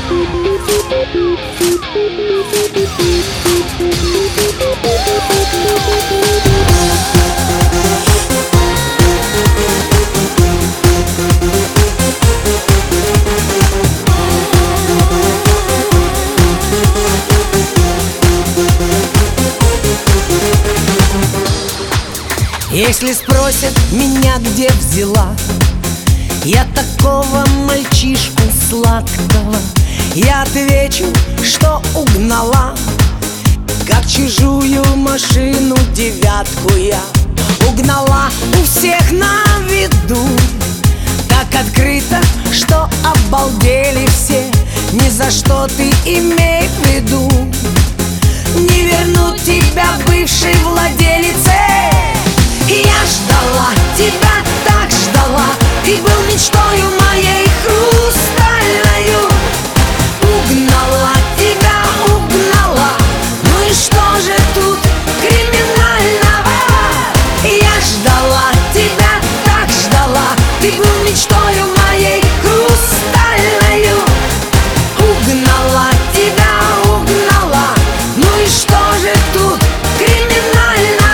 Если спросят меня, где взяла я такого мальчишку сладкого, я отвечу, что угнала, как чужую машину девятку я угнала у всех на виду. Так открыто, что обалдели все. Ни за что ты имей в виду не вернуть тебя бывшей владелице. Я ждала тебя, так ждала, ты был мечтою моей хрустальною. Угнала тебя, угнала, ну и что же тут криминального? Я ждала тебя, так ждала, ты был мечтою моей хрустальною. Угнала тебя, угнала, ну и что же тут криминального?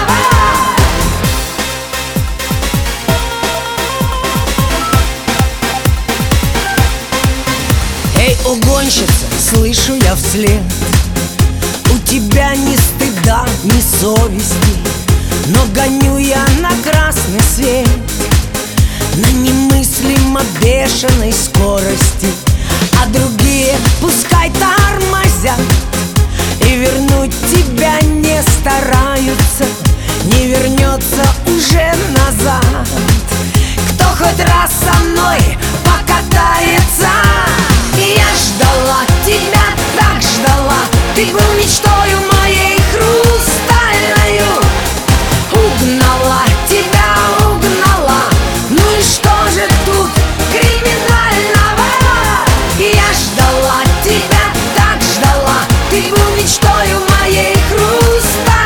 Эй, угонщица, слышу я вслед, у тебя ни стыда, ни совести, но гоню я на красный свет на немыслимо бешеной скорости, а другие пускай тормозят и вернуть тебя не стараются. Не вернется уже назад, кто хоть раз со мной покатается. Я ждала тебя, так ждала, ты был мечтою моей хрустальною. Угнала тебя, угнала, ну и что же тут криминального? Я ждала тебя, так ждала, ты был мечтою моей хрустальной.